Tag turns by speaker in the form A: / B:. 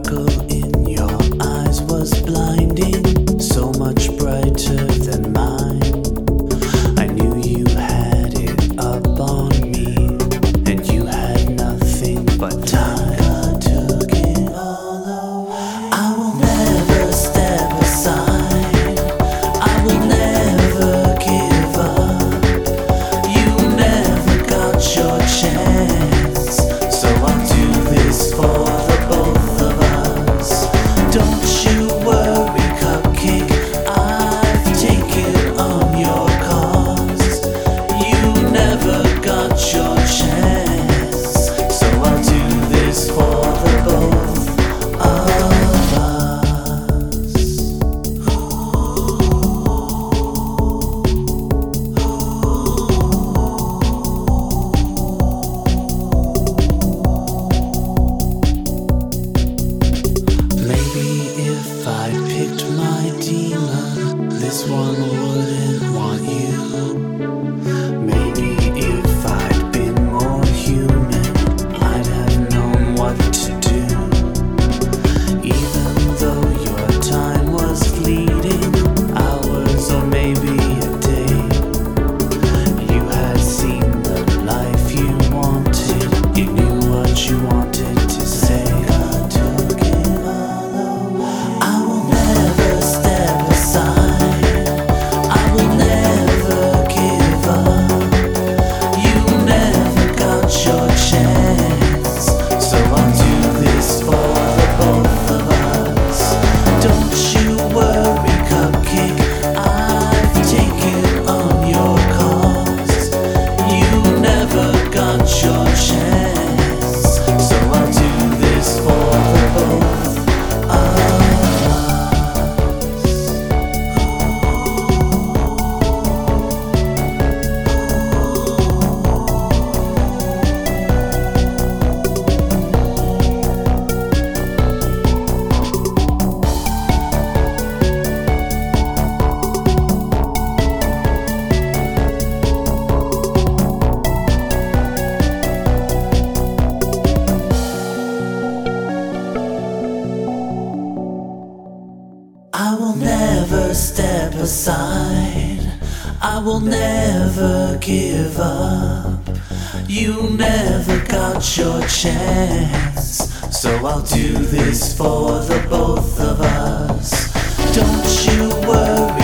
A: sparkle in your eyes was blinding, so much brighter than mine. I knew you had it up on me, and you had nothing but time. I took it all away. I will never step aside. I will never give up. You never got your chance, so I'll do this for the both of us. Don't you worry, cupcake, I've taken on your cause. You never got your chance, so I'll do this for the both of us. Maybe if I picked my demon, this one wouldn't want you. Maybe if I'd been more human, I'd have known what to do. Even though your time was fleeting, hours or maybe a day, you had seen the life you wanted, you knew what you wanted to say. I took it all away. I will never step aside. I will never give up. You never got your chance, so I'll do this for the both of us. Don't you worry, cupcake, I've taken on your cause. You never got your chance, so I'll do this for the both of us. I will never step aside. I will never give up. You never got your chance, so I'll do this for the both of us. Don't you worry,